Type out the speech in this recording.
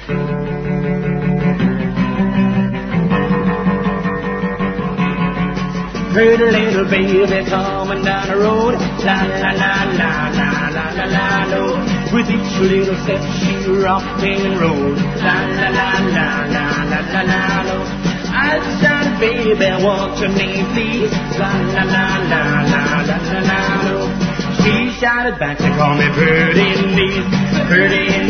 Heard a little baby coming down the road, la la la la la la la la lo. With each little step she rocked and rolled, la la la la la la la la lo. I said, baby, what's your name, please? La la la la la la la la lo. She shouted back to call me Birdie Lee, Birdie